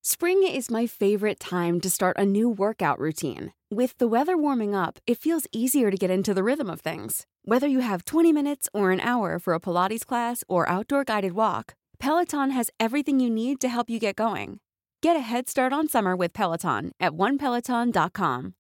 Spring is my favorite time to start a new workout routine. With the weather warming up, it feels easier to get into the rhythm of things. Whether you have 20 minutes or an hour for a Pilates class or outdoor guided walk, Peloton has everything you need to help you get going. Get a head start on summer with Peloton at onepeloton.com.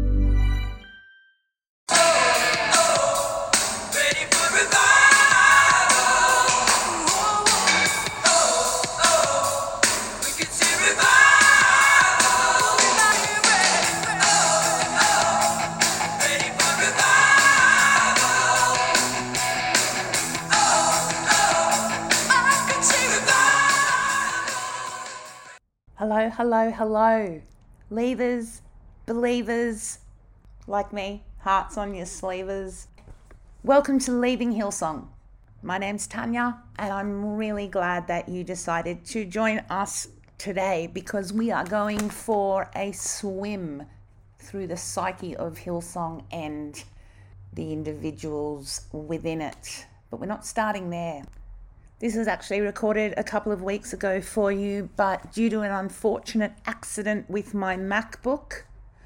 Hello, hello, hello. Leavers, believers, like me, hearts on your sleevers. Welcome to Leaving Hillsong. My name's Tanya, and I'm really glad that you decided to join us today because we are going for a swim through the psyche of Hillsong and the individuals within it. But we're not starting there. This was actually recorded a couple of weeks ago for you, but due to an unfortunate accident with my MacBook,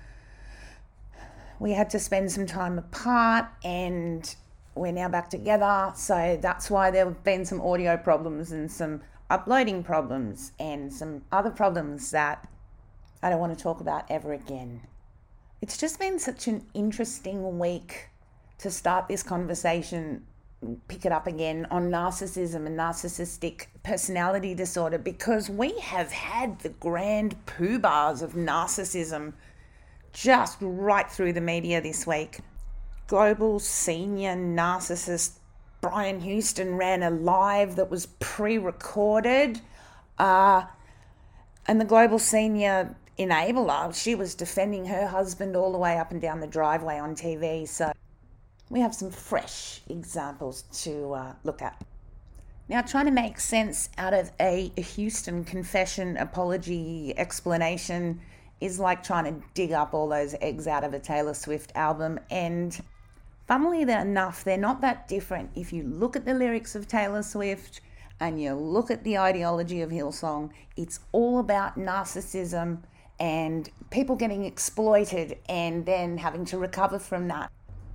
we had to spend some time apart and we're now back together. So that's why there have been some audio problems and some uploading problems and some other problems that I don't want to talk about ever again. It's just been such an interesting week to start this conversation, pick it up again on narcissism and narcissistic personality disorder, because we have had the grand poobahs of narcissism just right through the media this week. Global senior narcissist Brian Houston ran a live that was pre-recorded, and the global senior enabler, she was defending her husband all the way up and down the driveway on TV. So we have some fresh examples to look at. Now, trying to make sense out of a Houston confession, apology, explanation is like trying to dig up all those eggs out of a Taylor Swift album. And funnily enough, they're not that different. If you look at the lyrics of Taylor Swift and you look at the ideology of Hillsong, it's all about narcissism and people getting exploited and then having to recover from that.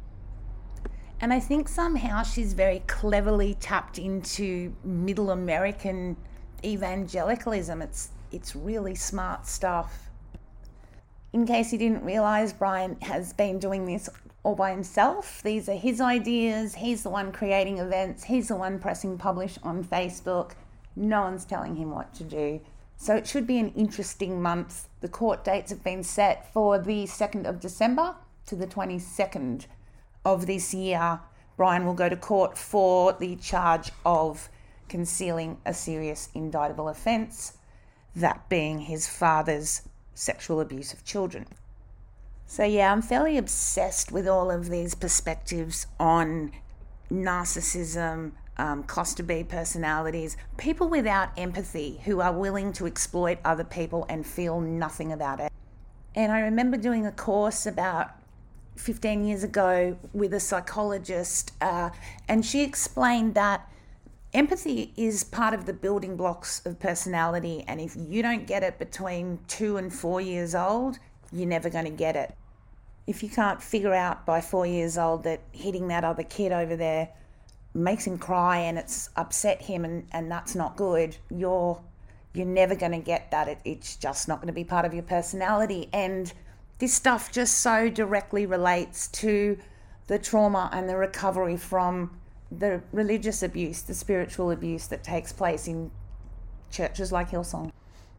And I think somehow she's very cleverly tapped into middle American evangelicalism. It's really smart stuff. In case you didn't realize, Brian has been doing this all by himself. These are his ideas. He's the one creating events. He's the one pressing publish on Facebook. No one's telling him what to do. So it should be an interesting month. The court dates have been set for the 2nd of December to the 22nd of this year. Brian will go to court for the charge of concealing a serious indictable offence, that being his father's sexual abuse of children. So yeah, I'm fairly obsessed with all of these perspectives on narcissism, cluster B personalities, people without empathy who are willing to exploit other people and feel nothing about it. And I remember doing a course about 15 years ago with a psychologist, and she explained that empathy is part of the building blocks of personality, and if you don't get it between 2 and 4 years old, you're never going to get it. If you can't figure out by 4 years old that hitting that other kid over there makes him cry and it's upset him and that's not good, you're never going to get that. It's just not going to be part of your personality. And this stuff just so directly relates to the trauma and the recovery from the religious abuse, the spiritual abuse that takes place in churches like Hillsong.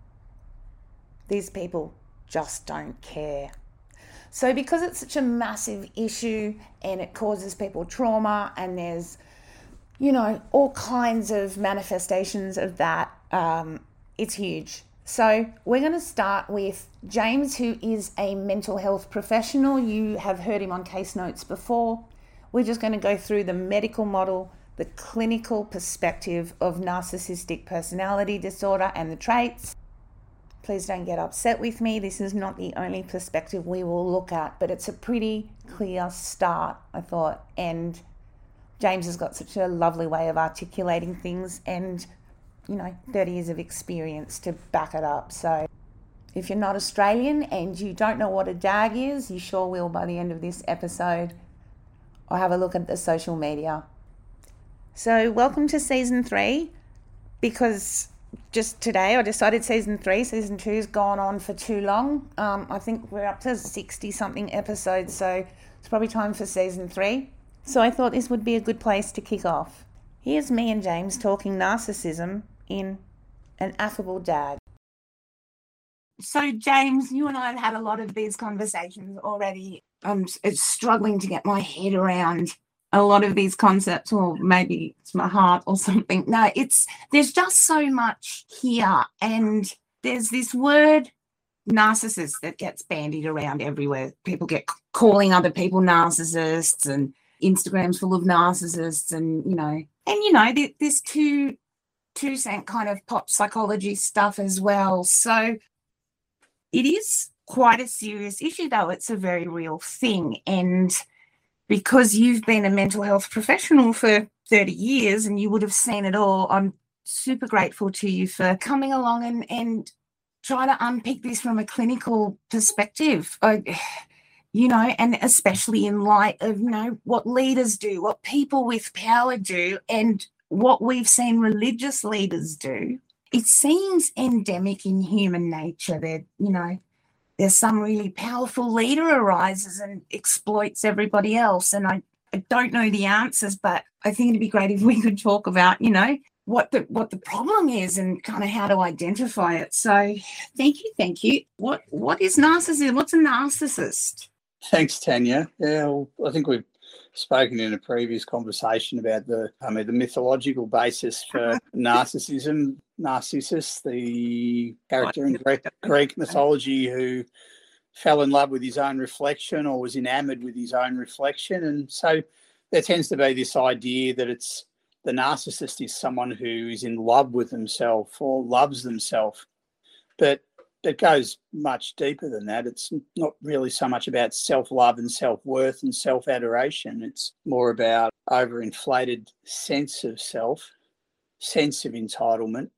These people just don't care. So because it's such a massive issue and it causes people trauma, and there's, all kinds of manifestations of that, it's huge. So we're going to start with James, who is a mental health professional. You have heard him on Case Notes before. We're just going to go through the medical model, the clinical perspective of narcissistic personality disorder and the traits. Please don't get upset with me. This is not the only perspective we will look at, but it's a pretty clear start, I thought. And James has got such a lovely way of articulating things and 30 years of experience to back it up. So If you're not Australian and you don't know what a DAG is, you sure will by the end of this episode, or have a look at the social media. So welcome to season 3, because just today I decided season 2's gone on for too long. I think we're up to 60 something episodes, so it's probably time for season 3. So I thought this would be a good place to kick off. Here's me and James talking narcissism in an affable DAG. So James, you and I have had a lot of these conversations already. I'm struggling to get my head around a lot of these concepts, or maybe it's my heart or something. No, there's just so much here, and there's this word narcissist that gets bandied around everywhere. People get calling other people narcissists, and Instagram's full of narcissists, and there's two cent kind of pop psychology stuff as well. So it is quite a serious issue, though. It's a very real thing. And because you've been a mental health professional for 30 years and you would have seen it all, I'm super grateful to you for coming along and trying to unpick this from a clinical perspective, and especially in light of, what leaders do, what people with power do, and what we've seen religious leaders do. It seems endemic in human nature that, there's some really powerful leader arises and exploits everybody else. And I don't know the answers, but I think it'd be great if we could talk about, what the problem is and kind of how to identify it. So thank you. What is narcissism? What's a narcissist? Thanks, Tanya. Yeah, well, I think we've spoken in a previous conversation about the mythological basis for narcissism. Narcissus, the character in Greek mythology who fell in love with his own reflection or was enamored with his own reflection. And so there tends to be this idea that the narcissist is someone who is in love with themselves or loves themselves. But it goes much deeper than that. It's not really so much about self-love and self-worth and self-adoration. It's more about overinflated sense of self, sense of entitlement,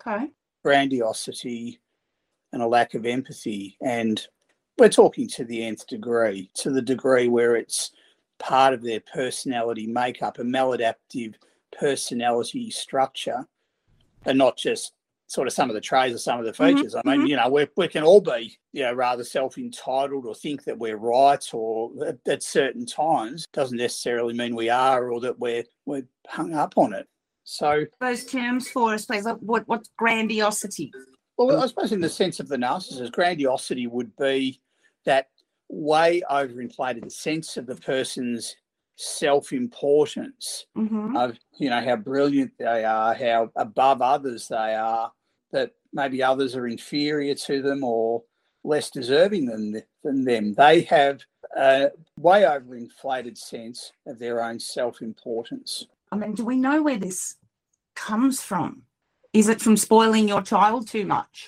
grandiosity, and a lack of empathy. And we're talking to the nth degree, to the degree where it's part of their personality makeup, a maladaptive personality structure, and not just sort of some of the traits or some of the features. I mean, we can all be, rather self-entitled or think that we're right, or at certain times doesn't necessarily mean we are, or that we're hung up on it. So those terms for us, please. What's grandiosity? Well, I suppose in the sense of the narcissist, grandiosity would be that way overinflated sense of the person's self-importance, of how brilliant they are, how above others they are, that maybe others are inferior to them or less deserving than them. They have a way overinflated sense of their own self-importance. I mean, do we know where this comes from? Is it from spoiling your child too much?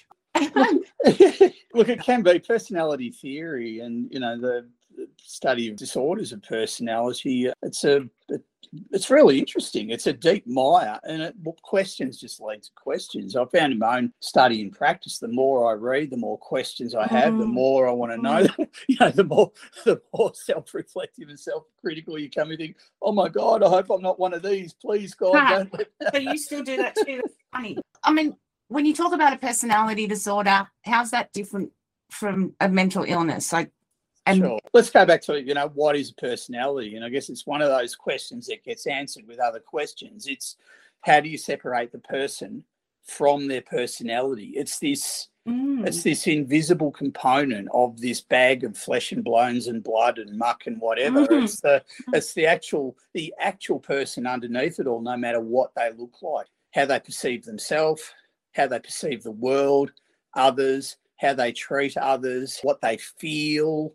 Look, it can be personality theory, and the study of disorders of personality. It's really interesting. It's a deep mire, and questions just lead to questions. I found in my own study and practice, the more I read, the more questions I have, the more I want to know. The more self-reflective and self-critical you come and think, oh my God, I hope I'm not one of these. Please, God, don't let me. But you still do that too. That's funny. I mean, when you talk about a personality disorder, how's that different from a mental illness? Sure. Let's go back to, what is a personality? And I guess it's one of those questions that gets answered with other questions. It's how do you separate the person from their personality? It's this invisible component of this bag of flesh and bones and blood and muck and whatever. It's the actual person underneath it all, no matter what they look like, how they perceive themselves, how they perceive the world, others, how they treat others, what they feel,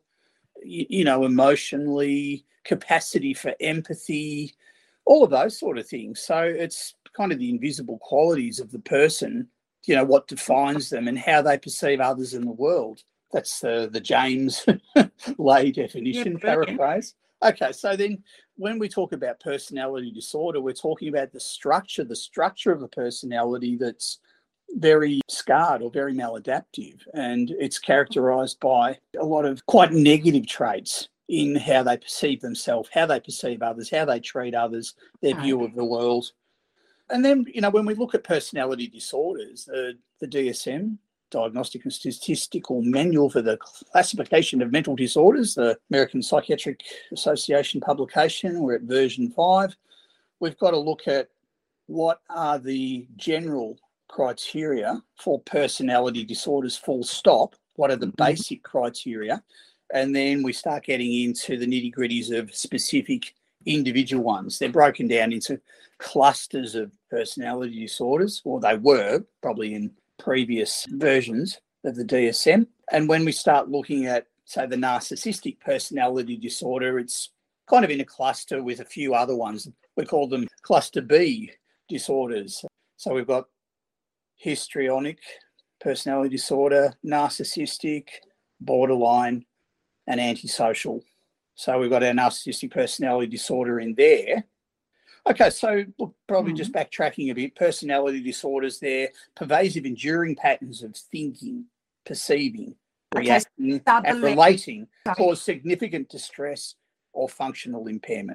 emotionally, capacity for empathy, all of those sort of things. So it's kind of the invisible qualities of the person, what defines them and how they perceive others in the world. That's the James Lay definition, paraphrase. Okay, so then when we talk about personality disorder, we're talking about the structure of a personality that's very scarred or very maladaptive, and it's characterised by a lot of quite negative traits in how they perceive themselves, how they perceive others, how they treat others, their view of the world. And then, when we look at personality disorders, the DSM, Diagnostic and Statistical Manual for the Classification of Mental Disorders, the American Psychiatric Association publication, we're at version 5. We've got to look at what are the general criteria for personality disorders, full stop. What are the basic criteria? And then we start getting into the nitty-gritties of specific individual ones. They're broken down into clusters of personality disorders, or they were probably in previous versions of the DSM. And when we start looking at, say, the narcissistic personality disorder, it's kind of in a cluster with a few other ones. We call them cluster B disorders. So we've got histrionic personality disorder, narcissistic, borderline, and antisocial. So we've got our narcissistic personality disorder in there. Okay, so look, probably just backtracking a bit, personality disorders, they're pervasive, enduring patterns of thinking, perceiving, reacting, and relating cause significant distress or functional impairment.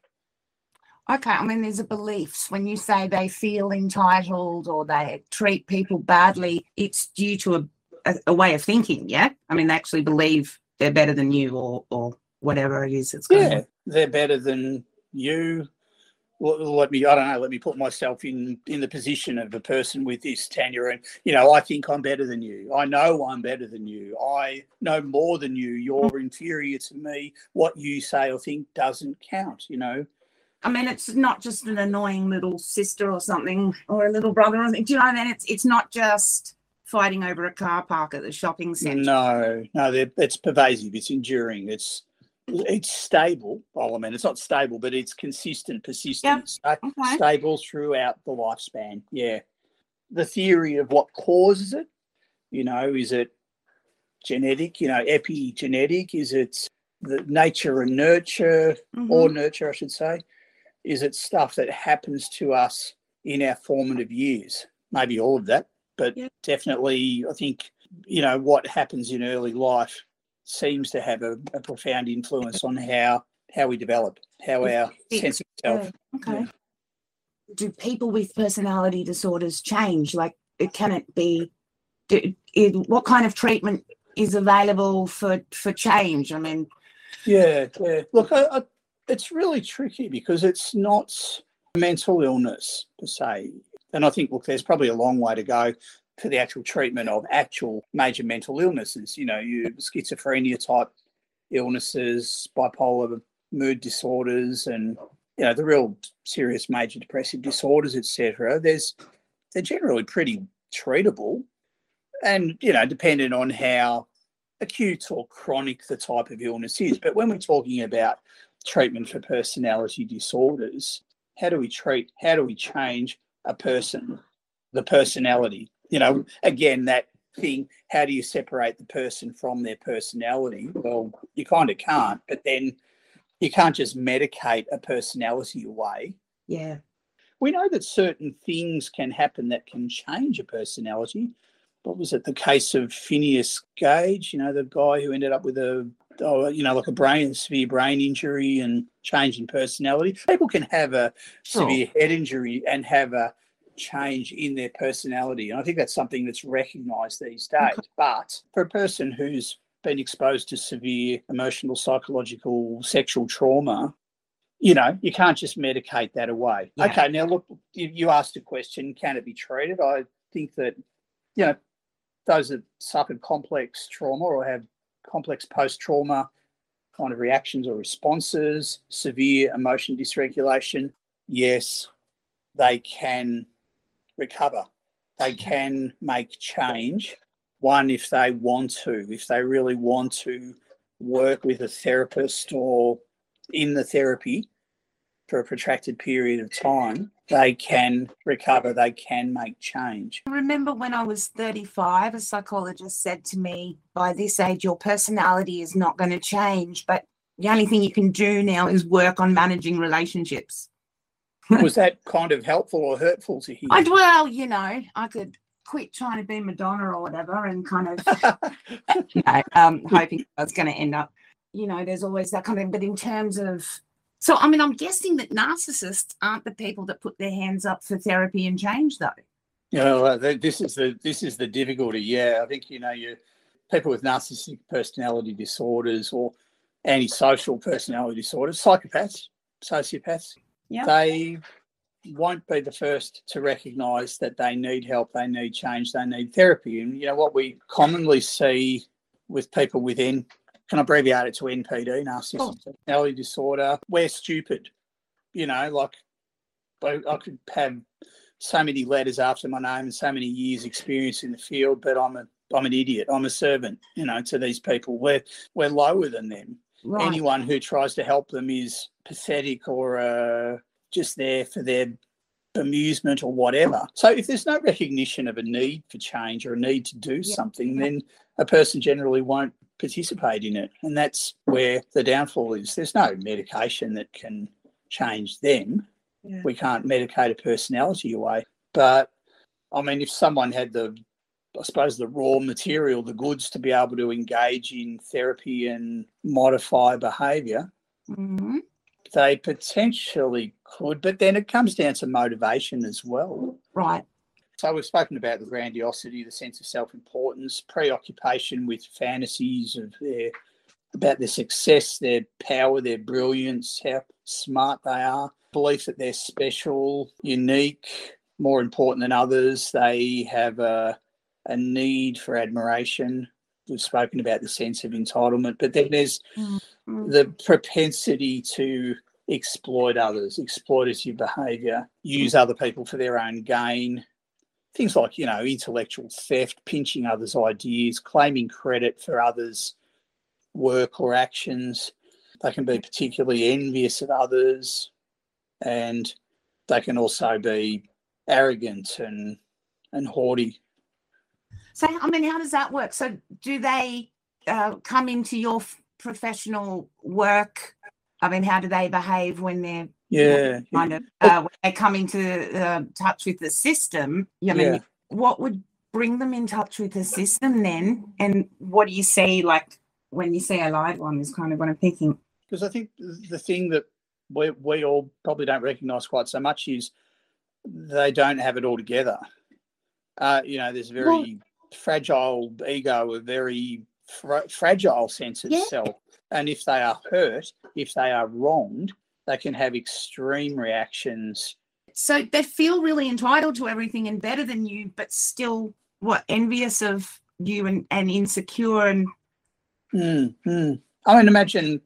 Okay, I mean, there's a beliefs. When you say they feel entitled or they treat people badly, it's due to a way of thinking, yeah? I mean, they actually believe they're better than you or whatever it is. It's they're better than you. Let me put myself in the position of a person with this, Tanya, and, I think I'm better than you. I know I'm better than you. I know more than you. You're inferior to me. What you say or think doesn't count, I mean, it's not just an annoying little sister or something, or a little brother or something. Do you know what I mean? It's not just fighting over a car park at the shopping centre. No, it's pervasive. It's enduring. It's stable. Well, I mean, it's not stable, but it's consistent, persistent, stable throughout the lifespan. Yeah. The theory of what causes it, is it genetic, epigenetic? Is it the nature and nurture, or nurture, I should say? Is it stuff that happens to us in our formative years? Maybe all of that, but definitely I think, what happens in early life seems to have a profound influence on how we develop, how our sense of self. Okay. Yeah. Do people with personality disorders change? Like, can it be, what kind of treatment is available for change? I mean... Yeah. Look, it's really tricky because it's not mental illness per se. And I think, there's probably a long way to go for the actual treatment of actual major mental illnesses, your schizophrenia type illnesses, bipolar mood disorders, and, the real serious major depressive disorders, etc. They're generally pretty treatable and, depending on how acute or chronic the type of illness is. But when we're talking about treatment for personality disorders, how do we change a person, the personality? Again, that thing, how do you separate the person from their personality? Well, you kind of can't, but then you can't just medicate a personality away. Yeah. We know that certain things can happen that can change a personality. What was it, the case of Phineas Gage, the guy who ended up with like a severe brain injury and change in personality? People can have a severe head injury and have a change in their personality. And I think that's something that's recognised these days. Okay. But for a person who's been exposed to severe emotional, psychological, sexual trauma, you can't just medicate that away. Yeah. Okay, now look, you asked a question, can it be treated? I think that, those that suffered complex trauma or have complex post-trauma kind of reactions or responses, severe emotion dysregulation, yes, they can recover. They can make change. One, if they really want to work with a therapist or in the therapy for a protracted period of time, they can recover, they can make change. I remember when I was 35, a psychologist said to me, by this age, your personality is not going to change, but the only thing you can do now is work on managing relationships. Was that kind of helpful or hurtful to hear? I could quit trying to be Madonna or whatever and kind of, hoping it's going to end up, there's always that kind of thing. But in terms of, so, I mean, I'm guessing that narcissists aren't the people that put their hands up for therapy and change, though. This is the difficulty. Yeah, I think, you people with narcissistic personality disorders or antisocial personality disorders, psychopaths, sociopaths, they won't be the first to recognise that they need help, they need change, they need therapy. And, what we commonly see with people with can I abbreviate it to NPD, narcissistic personality disorder, we're stupid. Like I could have so many letters after my name and so many years experience in the field, but I'm an idiot. I'm a servant, to these people. We're lower than them. Right. Anyone who tries to help them is pathetic or just there for their amusement or whatever. So if there's no recognition of a need for change or a need to do something, then a person generally won't participate in it. And that's where the downfall is. There's no medication that can change them. Yeah. We can't medicate a personality away. But, I mean, if someone had the raw material, the goods to be able to engage in therapy and modify behaviour, they potentially could. But then it comes down to motivation as well. Right. So we've spoken about the grandiosity, the sense of self-importance, preoccupation with fantasies about their success, their power, their brilliance, how smart they are, belief that they're special, unique, more important than others. They have a need for admiration. We've spoken about the sense of entitlement, but then there's the propensity to exploit others, exploitative behaviour, use other people for their own gain. Things like, intellectual theft, pinching others' ideas, claiming credit for others' work or actions. They can be particularly envious of others, and they can also be arrogant and haughty. So, I mean, how does that work? So do they come into your professional work? I mean, how do they behave when they're when they come into touch with the system? What would bring them in touch with the system then? And what do you see, like, when you see a live one is kind of what I'm thinking. Because I think the thing that we all probably don't recognise quite so much is they don't have it all together. There's a very fragile ego, a very fragile sense of self. And if they are hurt, if they are wronged, they can have extreme reactions. So they feel really entitled to everything and better than you, but still, envious of you and insecure and... I mean, imagine,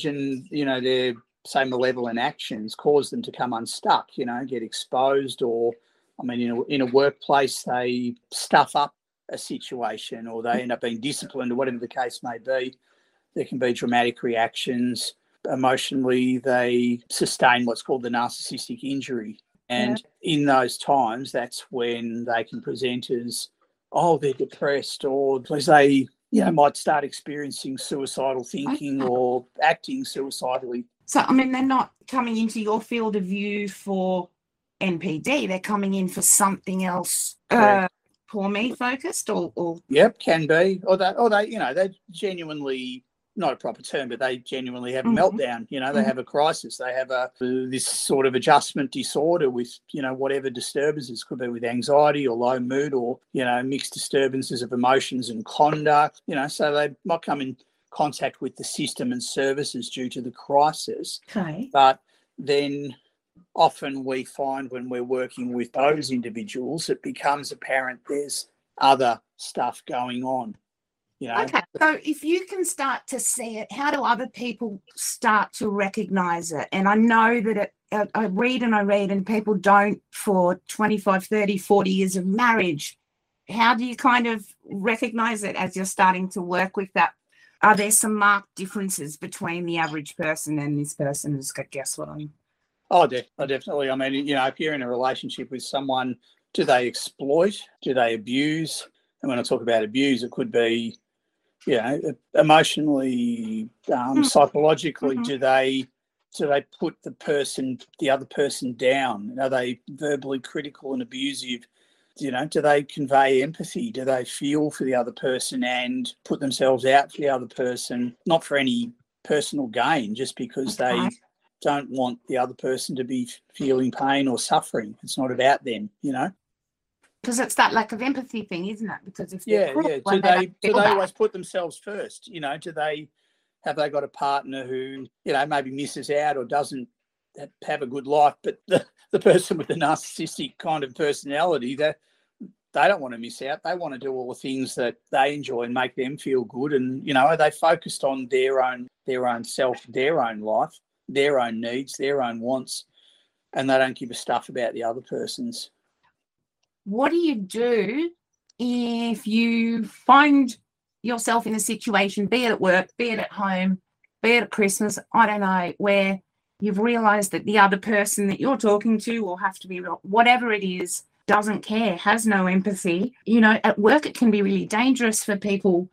their, say, malevolent actions cause them to come unstuck, get exposed, or, I mean, in a workplace, they stuff up a situation or they end up being disciplined or whatever the case may be. There can be dramatic reactions. Emotionally, they sustain what's called the narcissistic injury. And in those times, that's when they can present as, they're depressed, or because they, might start experiencing suicidal thinking or acting suicidally. So, I mean, they're not coming into your field of view for NPD. They're coming in for something else, poor me focused, or... Yep, can be. Or they genuinely... not a proper term, but they genuinely have a meltdown. They have a crisis. They have this sort of adjustment disorder with, whatever disturbances. Could be with anxiety or low mood or, mixed disturbances of emotions and conduct. So they might come in contact with the system and services due to the crisis. Okay. But then often we find when we're working with those individuals, it becomes apparent there's other stuff going on. Okay, so if you can start to see it, how do other people start to recognise it? And I know that I read and people don't for 25, 30, 40 years of marriage. How do you kind of recognise it as you're starting to work with that? Are there some marked differences between the average person and this person who's got guess what I'm... definitely. I mean, if you're in a relationship with someone, do they exploit? Do they abuse? And when I talk about abuse, it could be, emotionally, psychologically, do they put the other person down? Are they verbally critical and abusive? do they convey empathy? Do they feel for the other person and put themselves out for the other person, not for any personal gain, just because they don't want the other person to be feeling pain or suffering? It's not about them, Because it's that lack of empathy thing, isn't it? Because if Yeah. Do they always put themselves first? Have they got a partner who, maybe misses out or doesn't have a good life, but the person with the narcissistic kind of personality, they don't want to miss out. They want to do all the things that they enjoy and make them feel good. And, are they focused on their own self, their own life, their own needs, their own wants, and they don't give a stuff about the other person's. What do you do if you find yourself in a situation, be it at work, be it at home, be it at Christmas, I don't know, where you've realised that the other person that you're talking to, or have to be, whatever it is, doesn't care, has no empathy? At work it can be really dangerous for people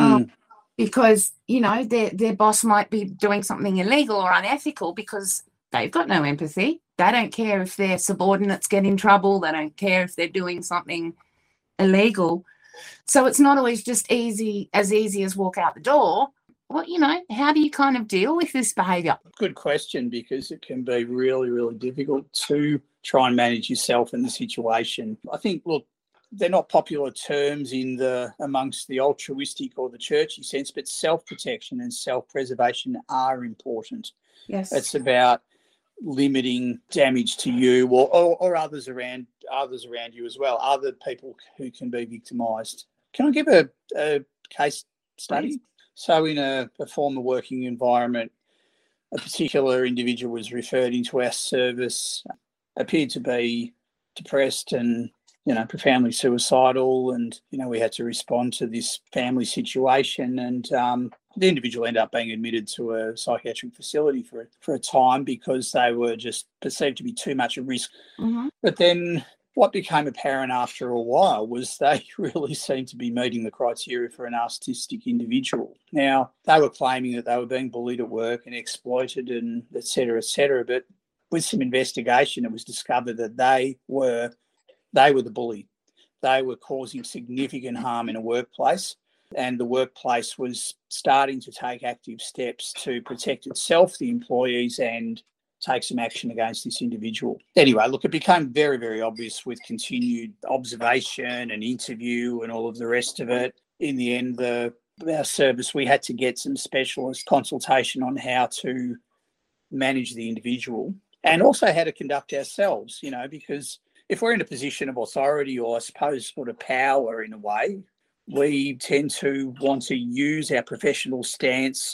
because, their boss might be doing something illegal or unethical because they've got no empathy. They don't care if their subordinates get in trouble. They don't care if they're doing something illegal. So it's not always just easy as walk out the door. Well, how do you kind of deal with this behaviour? Good question, because it can be really, really difficult to try and manage yourself in the situation. I think, look, they're not popular terms amongst the altruistic or the churchy sense, but self-protection and self-preservation are important. Yes. It's about limiting damage to you or others around you as well, other people who can be victimised. Can I give a case study? Please. So in a former working environment, a particular individual was referred into our service, appeared to be depressed and, profoundly suicidal. And, we had to respond to this family situation. And the individual ended up being admitted to a psychiatric facility for a time because they were just perceived to be too much at risk. Mm-hmm. But then what became apparent after a while was they really seemed to be meeting the criteria for a narcissistic individual. Now, they were claiming that they were being bullied at work and exploited and et cetera, but with some investigation, it was discovered that they were the bully. They were causing significant harm in a workplace, and the workplace was starting to take active steps to protect itself, the employees, and take some action against this individual. Anyway, look, it became very, very obvious with continued observation and interview and all of the rest of it. In the end, our service, we had to get some specialist consultation on how to manage the individual and also how to conduct ourselves, because if we're in a position of authority or, I suppose, sort of power in a way, we tend to want to use our professional stance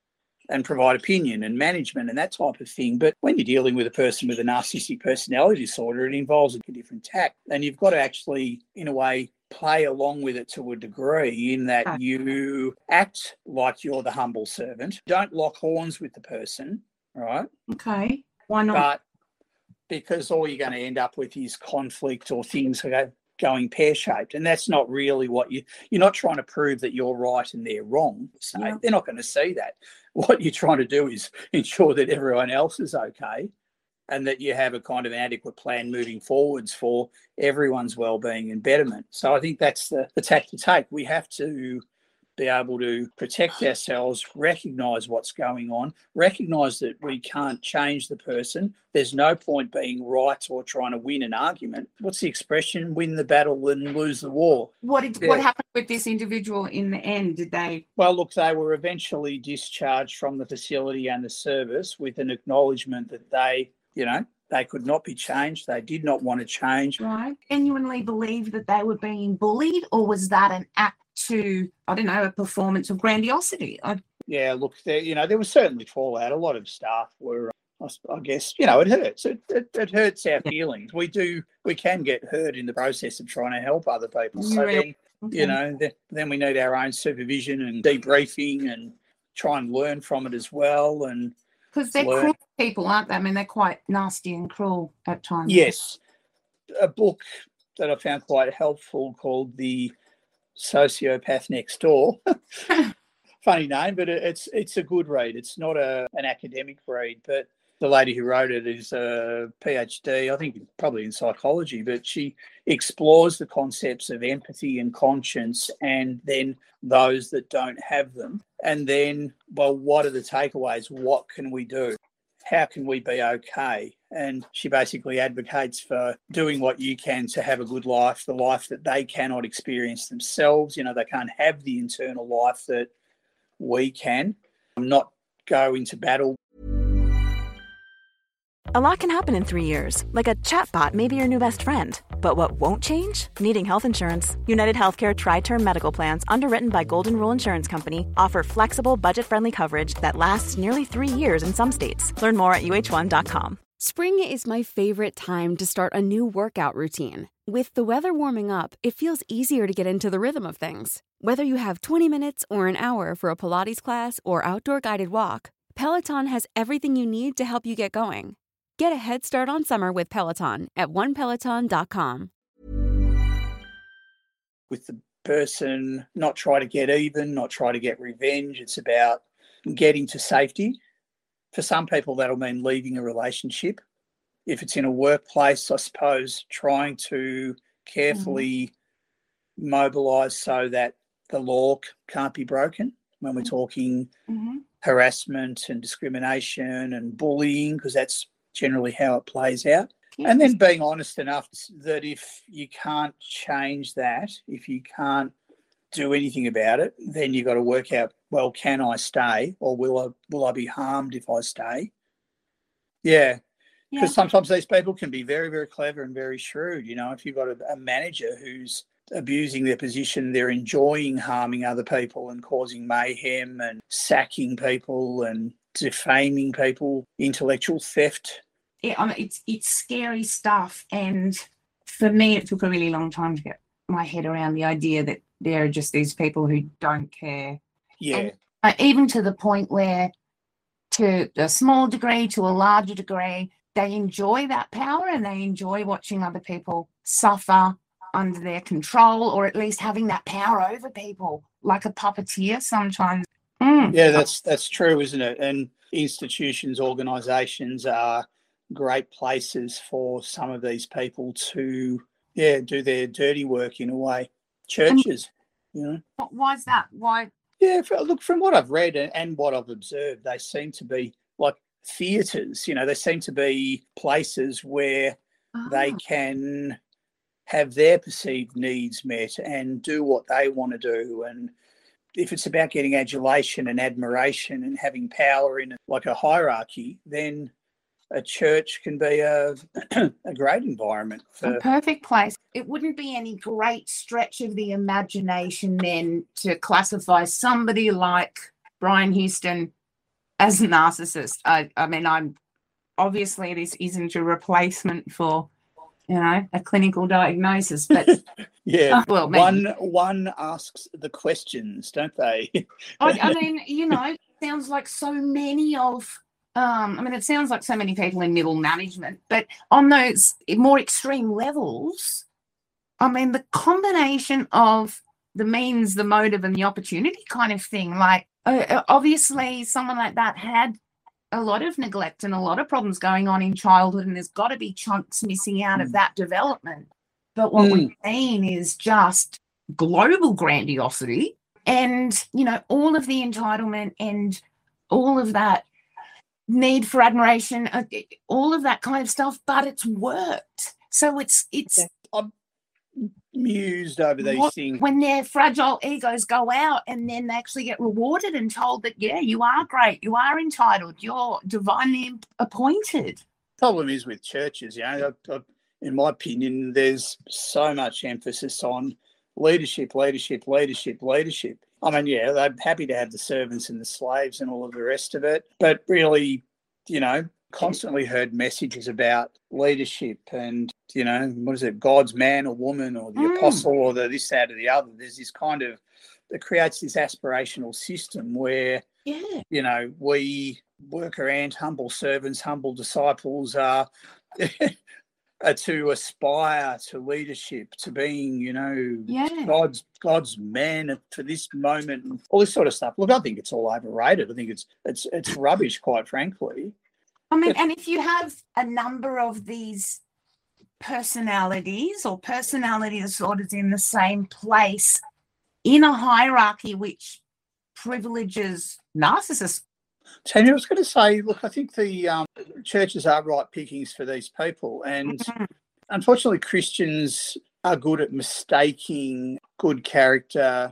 and provide opinion and management and that type of thing. But when you're dealing with a person with a narcissistic personality disorder, it involves a different tack. And you've got to actually, in a way, play along with it to a degree in that you act like you're the humble servant. Don't lock horns with the person, right? Okay. Why not? But because all you're going to end up with is conflict or things going pear-shaped, and that's not really what you're not trying to prove that you're right and they're wrong. So they're not going to see that. What you're trying to do is ensure that everyone else is okay and that you have a kind of adequate plan moving forwards for everyone's well-being and betterment. So I think that's the tack to take. We have to be able to protect ourselves, recognise what's going on, recognise that we can't change the person. There's no point being right or trying to win an argument. What's the expression? Win the battle and lose the war. What happened with this individual in the end? Did they? Well, look, they were eventually discharged from the facility and the service with an acknowledgement that they could not be changed. They did not want to change. Right. Genuinely believe that they were being bullied, or was that an act to, I don't know, a performance of grandiosity? Yeah, look, there was certainly fallout. A lot of staff were, I guess, it hurts. It hurts our feelings. We can get hurt in the process of trying to help other people. So then we need our own supervision and debriefing and try and learn from it as well. And because they're cruel people, aren't they? I mean, they're quite nasty and cruel at times. Yes. A book that I found quite helpful called The Sociopath Next Door. Funny name, but it's a good read. It's not an academic read, but the lady who wrote it is a PhD, I think probably in psychology, but she explores the concepts of empathy and conscience and then those that don't have them. And then, well, what are the takeaways? What can we do? How can we be okay? And she basically advocates for doing what you can to have a good life, the life that they cannot experience themselves. You know, they can't have the internal life that we can. Not go into battle. A lot can happen in 3 years, like a chatbot may be your new best friend. But what won't change? Needing health insurance. United Healthcare Tri-Term Medical Plans, underwritten by Golden Rule Insurance Company, offer flexible, budget-friendly coverage that lasts nearly 3 years in some states. Learn more at uh1.com. Spring is my favorite time to start a new workout routine. With the weather warming up, it feels easier to get into the rhythm of things. Whether you have 20 minutes or an hour for a Pilates class or outdoor guided walk, Peloton has everything you need to help you get going. Get a head start on summer with Peloton at onepeloton.com. With the person, not try to get even, not try to get revenge. It's about getting to safety. For some people, that'll mean leaving a relationship. If it's in a workplace, I suppose trying to carefully mobilise so that the law can't be broken when we're talking harassment and discrimination and bullying, because that's generally how it plays out. Yeah. And then being honest enough that if you can't change that, if you can't do anything about it, then you've got to work out, well, can I stay, or will I be harmed if I stay? Yeah. Because sometimes these people can be very, very clever and very shrewd. You know, if you've got a manager who's abusing their position, they're enjoying harming other people and causing mayhem and sacking people and defaming people, intellectual theft. Yeah, I mean, it's scary stuff. And for me, it took a really long time to get my head around the idea that there are just these people who don't care. Yeah. And, even to the point where, to a small degree, to a larger degree, they enjoy that power and they enjoy watching other people suffer under their control, or at least having that power over people, like a puppeteer sometimes. Yeah, that's true, isn't it? And institutions, organisations are great places for some of these people to, do their dirty work in a way. Churches, you know. Why is that? Why? Yeah, look, from what I've read and what I've observed, they seem to be like theatres, you know, they seem to be places where they can have their perceived needs met and do what they want to do. And if it's about getting adulation and admiration and having power in like a hierarchy, then a church can be a great environment. A perfect place. It wouldn't be any great stretch of the imagination then to classify somebody like Brian Houston as a narcissist. I mean, I'm obviously this isn't a replacement for, you know, a clinical diagnosis, but yeah, well, one asks the questions, don't they? I mean, you know, it sounds like so many of. It sounds like so many people in middle management, but on those more extreme levels, I mean, the combination of the means, the motive, and the opportunity kind of thing, like obviously someone like that had a lot of neglect and a lot of problems going on in childhood, and there's got to be chunks missing out of that development. But what we've seen is just global grandiosity and, you know, all of the entitlement and all of that need for admiration, all of that kind of stuff, but it's worked. So it's I'm mused over these things. When their fragile egos go out and then they actually get rewarded and told that, yeah, you are great, you are entitled, you're divinely appointed. Problem is with churches, you know, in my opinion, there's so much emphasis on leadership. I mean, yeah, they're happy to have the servants and the slaves and all of the rest of it. But really, you know, constantly heard messages about leadership and, you know, what is it, God's man or woman or the apostle or the this, that or the other. There's this kind of, it creates this aspirational system where, you know, we worker ant, humble servants, humble disciples are to aspire to leadership, to being, you know, God's man for this moment, and all this sort of stuff. Look, I think it's all overrated. I think it's rubbish, quite frankly. I mean, and if you have a number of these personalities or personality disorders in the same place in a hierarchy which privileges narcissists. Tanya, I was going to say, look, I think the churches are right pickings for these people. And unfortunately, Christians are good at mistaking good character.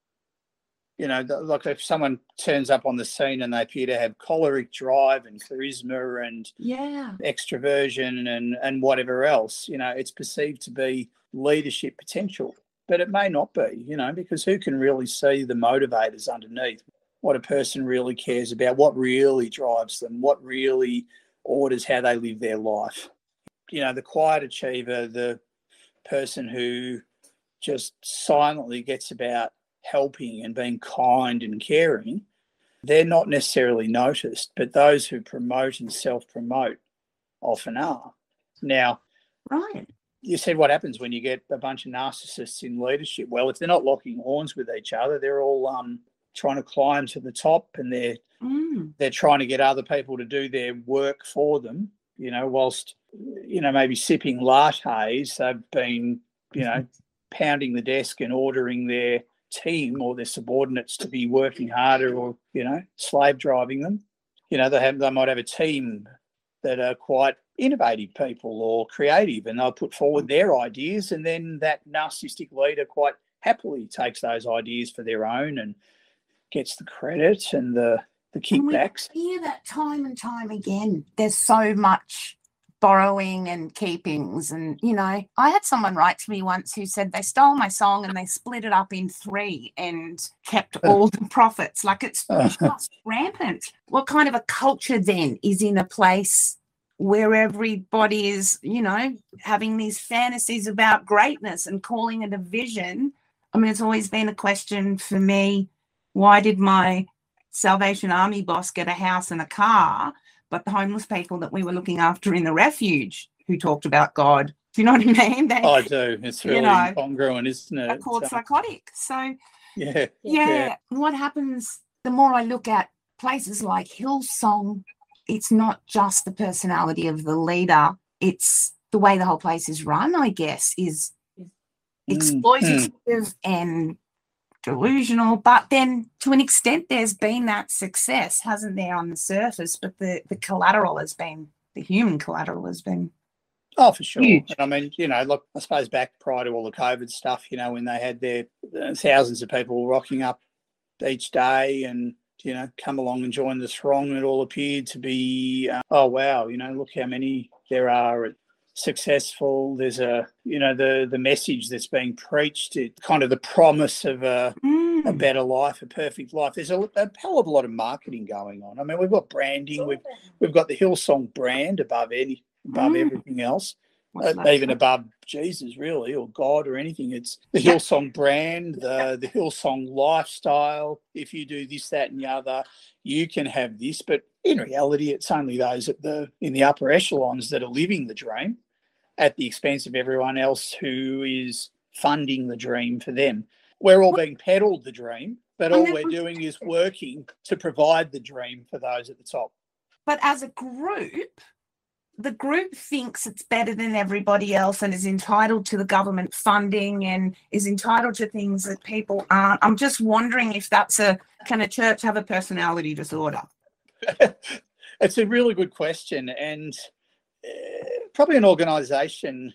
You know, like if someone turns up on the scene and they appear to have choleric drive and charisma and extroversion and whatever else, you know, it's perceived to be leadership potential. But it may not be, you know, because who can really see the motivators underneath, what a person really cares about, what really drives them, what really orders how they live their life. You know, the quiet achiever, the person who just silently gets about helping and being kind and caring, they're not necessarily noticed, but those who promote and self-promote often are. Now, Right. You said what happens when you get a bunch of narcissists in leadership? Well, if they're not locking horns with each other, they're all trying to climb to the top, and they're trying to get other people to do their work for them, you know, whilst, you know, maybe sipping lattes, they've been, you know, pounding the desk and ordering their team or their subordinates to be working harder, or, you know, slave driving them. You know, they might have a team that are quite innovative people or creative, and they'll put forward their ideas, and then that narcissistic leader quite happily takes those ideas for their own and gets the credit and the kickbacks. And we hear that time and time again. There's so much borrowing and keepings, and, you know, I had someone write to me once who said they stole my song and they split it up in 3 and kept all the profits. Like, it's just rampant. What kind of a culture then is in a place where everybody is, you know, having these fantasies about greatness and calling it a vision? I mean, it's always been a question for me, why did my Salvation Army boss get a house and a car, but the homeless people that we were looking after in the refuge who talked about God, do you know what I mean? I do. It's really incongruent, isn't it? They're called psychotic. So, yeah. What happens, the more I look at places like Hillsong, it's not just the personality of the leader, it's the way the whole place is run, I guess, is exploitative and delusional. But then to an extent there's been that success, hasn't there, on the surface, but the collateral has been, the human collateral has been for sure huge. And I mean, you know, look, I suppose back prior to all the COVID stuff, you know, when they had their thousands of people rocking up each day and, you know, come along and join the throng, it all appeared to be oh wow, you know, look how many there are, successful. There's a, you know, the message that's being preached, it kind of the promise of a better life, a perfect life. There's a hell of a lot of marketing going on. I mean, we've got branding, we've got the Hillsong brand above everything else, even above Jesus, really, or God or anything. It's the Hillsong brand, the Hillsong lifestyle. If you do this, that, and the other, you can have this. But in reality, it's only those in the upper echelons that are living the dream at the expense of everyone else who is funding the dream for them. We're all being peddled the dream, but all we're doing is working to provide the dream for those at the top. But as a group, the group thinks it's better than everybody else and is entitled to the government funding and is entitled to things that people aren't. I'm just wondering if can a church have a personality disorder? It's a really good question, and probably an organisation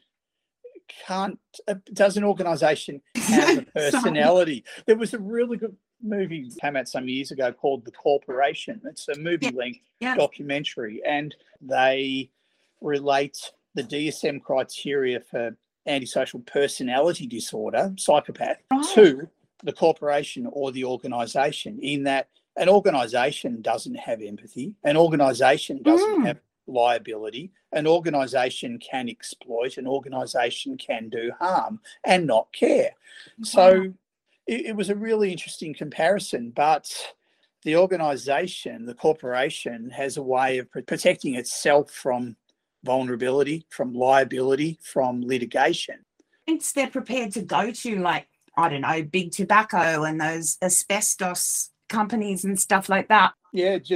does an organisation have a personality? There was a really good movie came out some years ago called The Corporation. It's a movie-length documentary, and they relate the DSM criteria for antisocial personality disorder, psychopath, to the corporation or the organisation, in that an organisation doesn't have empathy, an organisation doesn't have liability, an organisation can exploit, an organisation can do harm and not care. So it was a really interesting comparison, but the organisation, the corporation, has a way of protecting itself from vulnerability, from liability, from litigation. Things they're prepared to go to, like, I don't know, big tobacco and those asbestos companies and stuff like that. Yeah, just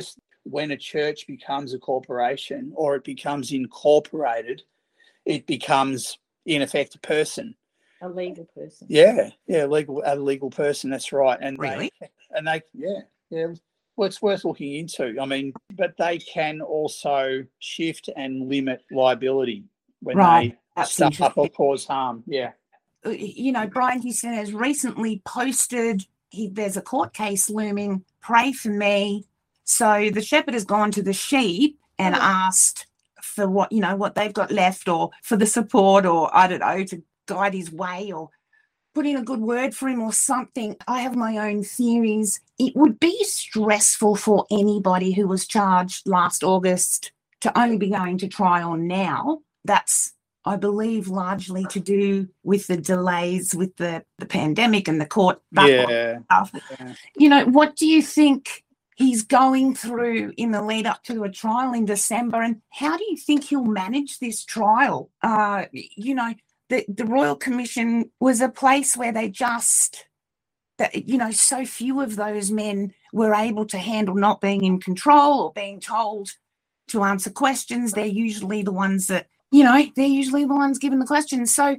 when a church becomes a corporation or it becomes incorporated, it becomes, in effect, a person. A legal person. Yeah, a legal person. That's right. And Really? yeah. Well, it's worth looking into. I mean, but they can also shift and limit liability when Right. they That's stuff up or interesting. cause harm. Yeah. Brian Houston has recently posted, there's a court case looming, pray for me. So the shepherd has gone to the sheep and asked for what they've got left, or for the support, or I don't know, to guide his way, or put in a good word for him or something. I have my own theories. It would be stressful for anybody who was charged last August to only be going to trial now. That's, I believe, largely to do with the delays with the pandemic and the court backlog stuff. Yeah. What do you think he's going through in the lead up to a trial in December, and how do you think he'll manage this trial? The Royal Commission was a place where so few of those men were able to handle not being in control or being told to answer questions. They're usually the ones that, given the questions. So,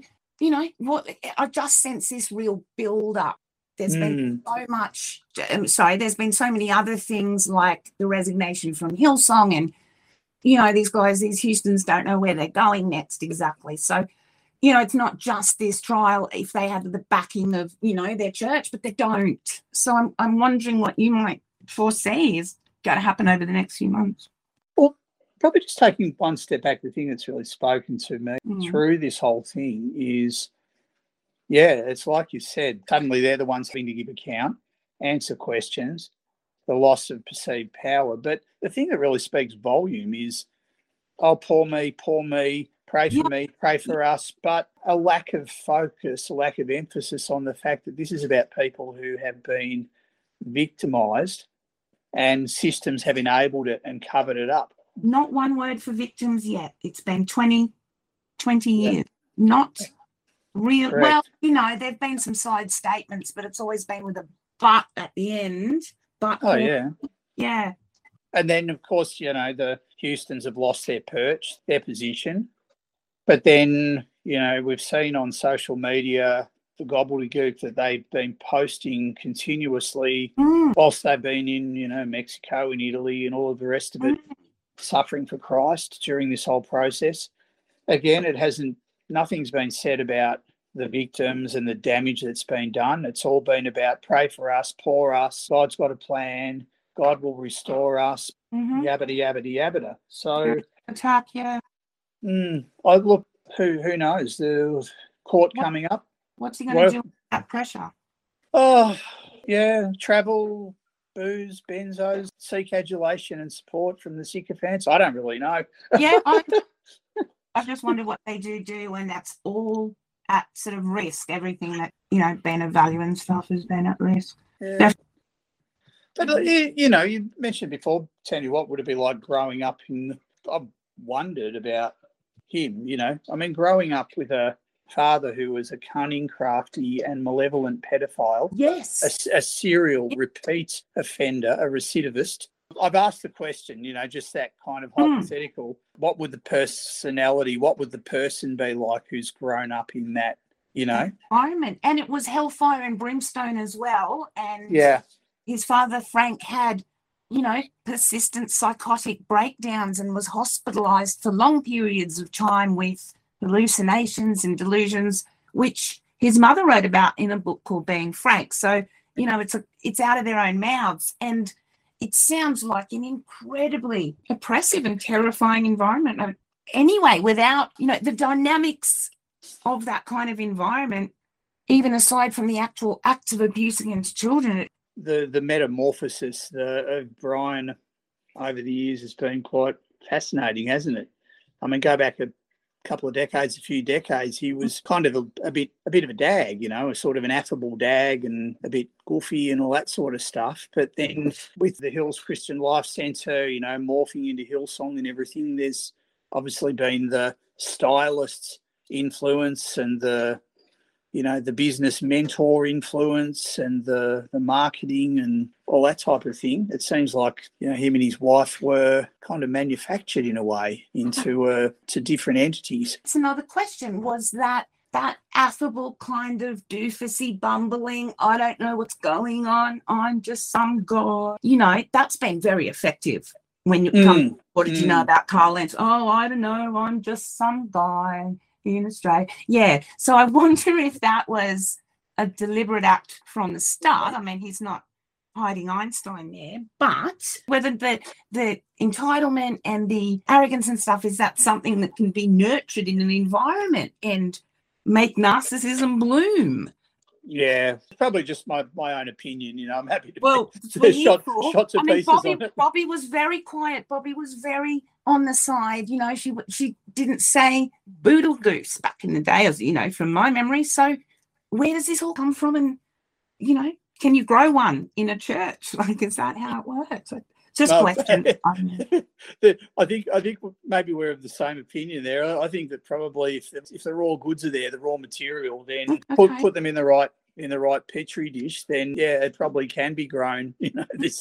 I just sense this real build up. There's been so much, there's been so many other things like the resignation from Hillsong, and, these Houstons don't know where they're going next exactly. So, it's not just this trial if they had the backing of, their church, but they don't. So I'm wondering what you might foresee is going to happen over the next few months. Well, probably just taking one step back, the thing that's really spoken to me through this whole thing is, it's like you said, suddenly they're the ones having to give account, answer questions, the loss of perceived power. But the thing that really speaks volume is, oh, poor me, pray for me, pray for us, but a lack of focus, a lack of emphasis on the fact that this is about people who have been victimised and systems have enabled it and covered it up. Not one word for victims yet. It's been 20 years. Not real. Correct. Well, there've been some side statements, but it's always been with a but at the end. But yeah. And then, of course, the Houstons have lost their perch, their position. But then, we've seen on social media the gobbledygook that they've been posting continuously whilst they've been in, Mexico and Italy and all of the rest of it, suffering for Christ during this whole process. Again, nothing's been said about the victims and the damage that's been done. It's all been about pray for us, pour us, God's got a plan, God will restore us, yabbada, yabbada, yabbada. So attack, yeah. Look, who knows? The court coming up. What's he going to do with that pressure? Oh, yeah, travel, booze, benzos, seek adulation and support from the sycophants. I don't really know. Yeah, I just wonder what they do when that's all at sort of risk. Everything that, being of value and stuff has been at risk. Yeah. But, you mentioned before, Tanya, what would it be like growing up I've wondered about him, I mean, growing up with a father who was a cunning, crafty and malevolent pedophile. Yes. A serial repeat offender, a recidivist. I've asked the question, just that kind of hypothetical. What would the personality, what would the person be like who's grown up in that, environment? And it was hellfire and brimstone as well. And his father, Frank, had persistent psychotic breakdowns and was hospitalized for long periods of time with hallucinations and delusions, which his mother wrote about in a book called Being Frank. So, it's out of their own mouths. And it sounds like an incredibly oppressive and terrifying environment. Anyway, without, the dynamics of that kind of environment, even aside from the actual acts of abuse against children, the metamorphosis of Brian over the years has been quite fascinating, hasn't it? I mean, go back a few decades, he was kind of a bit of a dag, a sort of an affable dag and a bit goofy and all that sort of stuff. But then with the Hills Christian Life Centre, morphing into Hillsong and everything, there's obviously been the stylist's influence and the the business mentor influence and the marketing and all that type of thing. It seems like, him and his wife were kind of manufactured in a way into to different entities. It's another question. Was that affable kind of doofusy bumbling, I don't know what's going on, I'm just some guy, that's been very effective when you come, what did you know about Carl Lentz? Oh, I don't know, I'm just some guy in Australia. Yeah, so I wonder if that was a deliberate act from the start. I mean, he's not hiding Einstein there, but whether the entitlement and the arrogance and stuff, is that something that can be nurtured in an environment and make narcissism bloom? Yeah, probably just my own opinion. I'm happy to shots of pieces Bobby, on it. Bobby was very quiet. Bobby was very on the side. She didn't say boodle goose back in the day, as from my memory. So where does this all come from? And can you grow one in a church? Like, is that how it works? Just question. I think maybe we're of the same opinion there. I think that probably if the raw goods are there, the raw material, then put them in the right petri dish, then it probably can be grown. This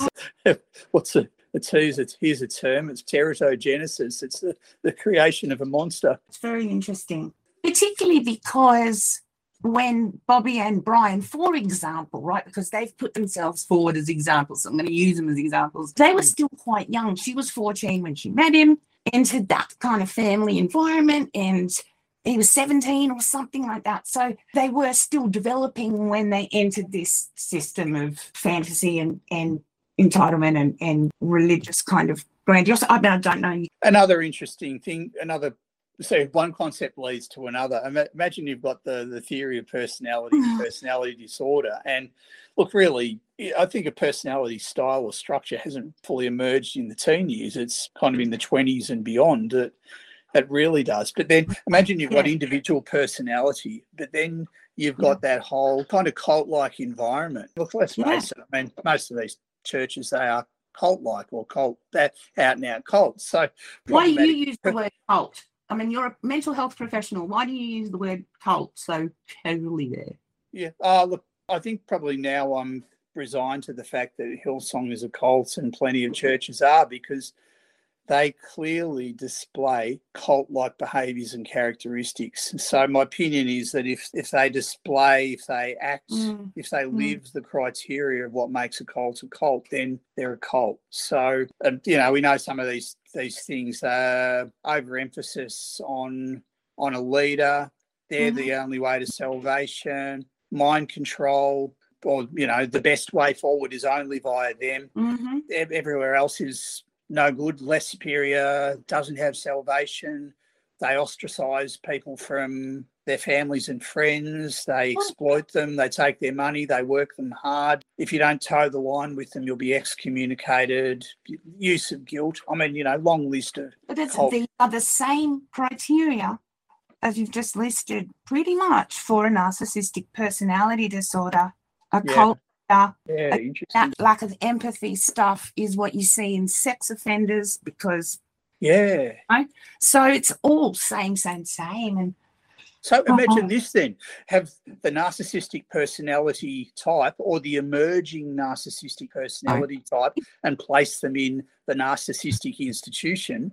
here's a term. It's teratogenesis. It's the creation of a monster. It's very interesting, particularly because when Bobby and Brian, for example, right, because they've put themselves forward as examples, so I'm going to use them as examples, they were still quite young. She was 14 when she met him, entered that kind of family environment, and he was 17 or something like that. So they were still developing when they entered this system of fantasy and entitlement and religious kind of grandiosity. I don't know. Another interesting thing, so one concept leads to another. Imagine you've got the theory of personality disorder. And look, really, I think a personality style or structure hasn't fully emerged in the teen years. It's kind of in the 20s and beyond that really does. But then imagine you've got individual personality, but then you've got that whole kind of cult-like environment. Look, let's face it, I mean, most of these churches, they are cult-like or that out-and-out cults. So why do you use the word cult? I mean, you're a mental health professional. Why do you use the word cult so casually there? Yeah. Look, I think probably now I'm resigned to the fact that Hillsong is a cult and plenty of churches are, because they clearly display cult-like behaviours and characteristics. So my opinion is that if they act, if they live the criteria of what makes a cult, then they're a cult. So, we know some of these things, overemphasis on a leader, they're the only way to salvation, mind control, or, the best way forward is only via them. Everywhere else is no good, less superior, doesn't have salvation. They ostracize people from their families and friends. They exploit them. They take their money. They work them hard. If you don't toe the line with them, you'll be excommunicated. Use of guilt. I mean, long list of. But these are the same criteria as you've just listed, pretty much, for a narcissistic personality disorder, a cult. That lack of empathy stuff is what you see in sex offenders, because so it's all same and so imagine this then, have the narcissistic personality type or the emerging narcissistic personality type and place them in the narcissistic institution.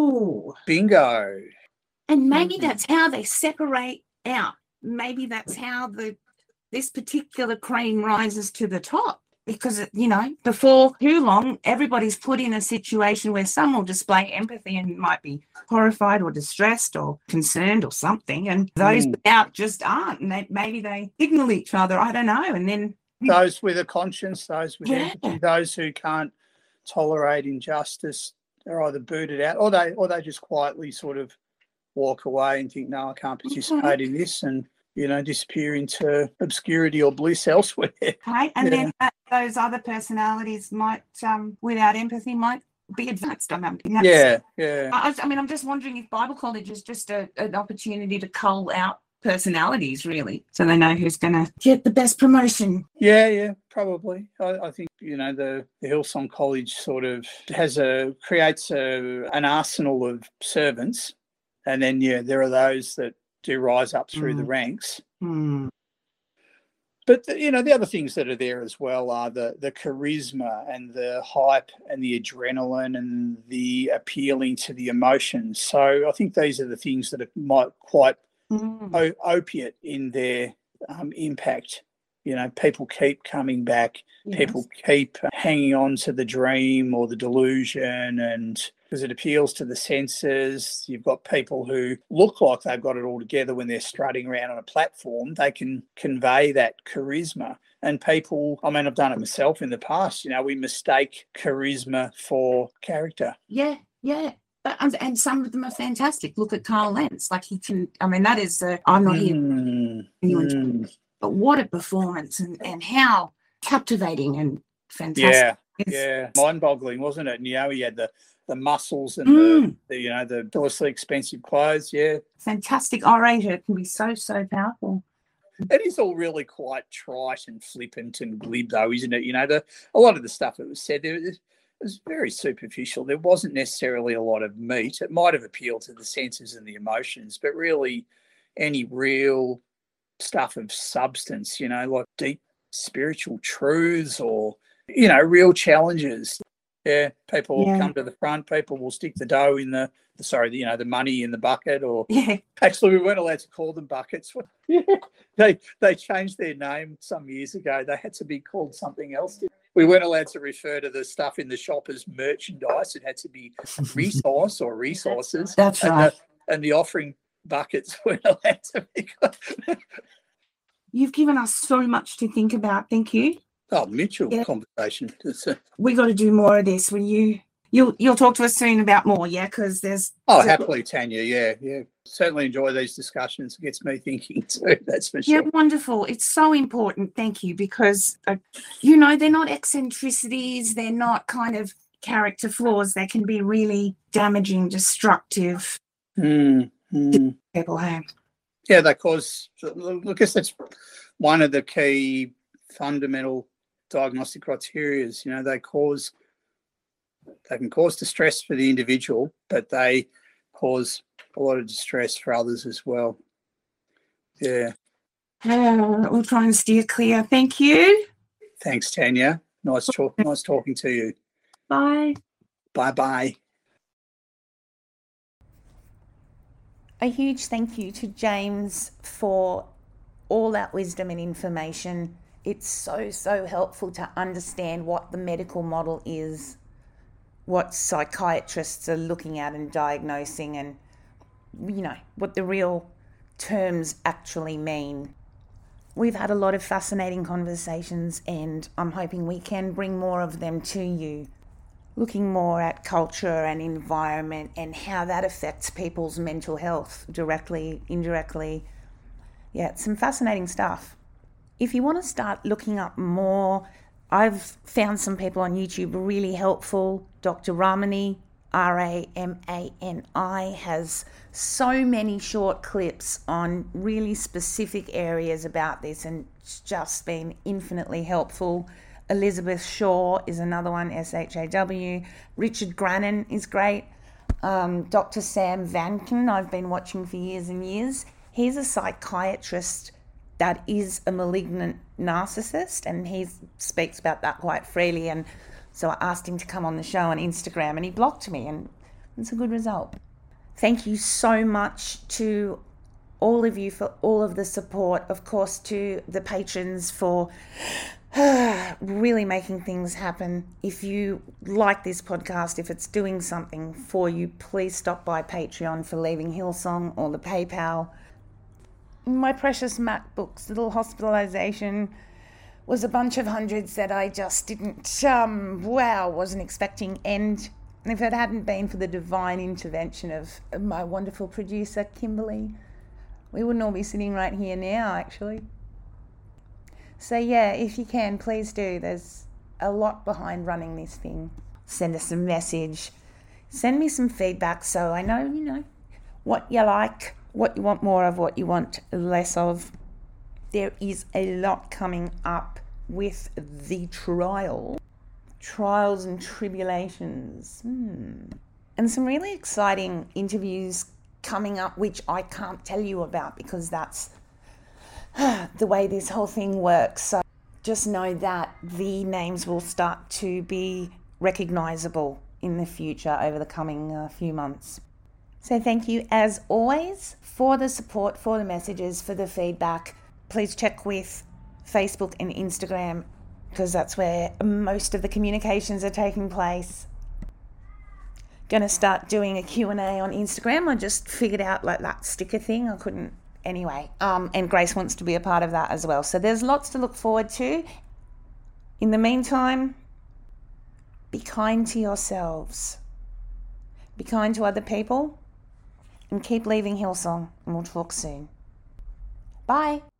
Bingo. And maybe that's how they separate out. Maybe that's how this particular cream rises to the top, because, before too long, everybody's put in a situation where some will display empathy and might be horrified or distressed or concerned or something, and those without just aren't, and maybe they signal each other, I don't know, and then those with a conscience, those with empathy, those who can't tolerate injustice, they're either booted out or they just quietly sort of walk away and think, no, I can't participate in this, and disappear into obscurity or bliss elsewhere. Okay, and then those other personalities might, without empathy, might be advanced. I mean, I'm just wondering if Bible college is just an opportunity to cull out personalities, really, so they know who's going to get the best promotion. Yeah, probably. I think the Hillsong College sort of creates an arsenal of servants, and then there are those that do rise up through the ranks. But the other things that are there as well are the charisma and the hype and the adrenaline and the appealing to the emotions. So I think these are the things that are quite opiate in their impact. People keep coming back. Yes. People keep hanging on to the dream or the delusion, and because it appeals to the senses. You've got people who look like they've got it all together when they're strutting around on a platform. They can convey that charisma. And people, I've done it myself in the past. We mistake charisma for character. Yeah. And some of them are fantastic. Look at Carl Lentz. Like he can, that is, I'm not here. But what a performance and how captivating and fantastic. Yeah. Mind-boggling, wasn't it? And, he had the muscles and the ridiculously expensive clothes. Yeah. Fantastic orator. It can be so, so powerful. It is all really quite trite and flippant and glib, though, isn't it? A lot of the stuff that was said there was very superficial. There wasn't necessarily a lot of meat. It might have appealed to the senses and the emotions, but really any real stuff of substance, like deep spiritual truths or, real challenges. Yeah, people will come to the front. People will stick the dough in the money in the bucket, or actually we weren't allowed to call them buckets. They changed their name some years ago. They had to be called something else. We weren't allowed to refer to the stuff in the shop as merchandise. It had to be resource or resources. That's right. And the offering buckets weren't allowed to be. You've given us so much to think about. Thank you. Oh, mutual conversation. We got to do more of this. You'll talk to us soon about more, because there's. Oh, happily, Tanya. Yeah. Certainly enjoy these discussions. It gets me thinking too. That's for sure. Yeah, wonderful. It's so important. Thank you, because they're not eccentricities. They're not kind of character flaws. They can be really damaging, destructive. People have. Yeah, they cause. I guess that's one of the key fundamental diagnostic criteria. They can cause distress for the individual, but they cause a lot of distress for others as well. Yeah. We'll try and steer clear. Thank you. Thanks, Tanya. Nice talking to you. Bye. Bye-bye. A huge thank you to James for all that wisdom and information. It's so, so helpful to understand what the medical model is, what psychiatrists are looking at and diagnosing, and, what the real terms actually mean. We've had a lot of fascinating conversations, and I'm hoping we can bring more of them to you, looking more at culture and environment and how that affects people's mental health directly, indirectly. Yeah, it's some fascinating stuff. If you want to start looking up more, I've found some people on YouTube really helpful. Dr. Ramani, Ramani, has so many short clips on really specific areas about this, and it's just been infinitely helpful. Elizabeth Shaw is another one, SHAW. Richard Grannon is great. Dr. Sam Vanken, I've been watching for years and years. He's a psychiatrist that is a malignant narcissist, and he speaks about that quite freely. And so I asked him to come on the show on Instagram, and he blocked me, and it's a good result. Thank you so much to all of you for all of the support. Of course, to the patrons for really making things happen. If you like this podcast, if it's doing something for you, please stop by Patreon for Leaving Hillsong or the PayPal. My precious MacBook's little hospitalization was a bunch of hundreds that I just wasn't expecting. And if it hadn't been for the divine intervention of my wonderful producer, Kimberly, we wouldn't all be sitting right here now, actually. So yeah, if you can, please do. There's a lot behind running this thing. Send us a message. Send me some feedback so I know, what you like, what you want more of, what you want less of. There is a lot coming up with the trials and tribulations. And some really exciting interviews coming up, which I can't tell you about because that's the way this whole thing works. So just know that the names will start to be recognisable in the future over the coming few months. So thank you as always for the support, for the messages, for the feedback. Please check with Facebook and Instagram because that's where most of the communications are taking place. Going to start doing a Q&A on Instagram. I just figured out like that sticker thing. I couldn't anyway. And Grace wants to be a part of that as well. So there's lots to look forward to. In the meantime, be kind to yourselves. Be kind to other people. And keep leaving Hillsong. And we'll talk soon. Bye.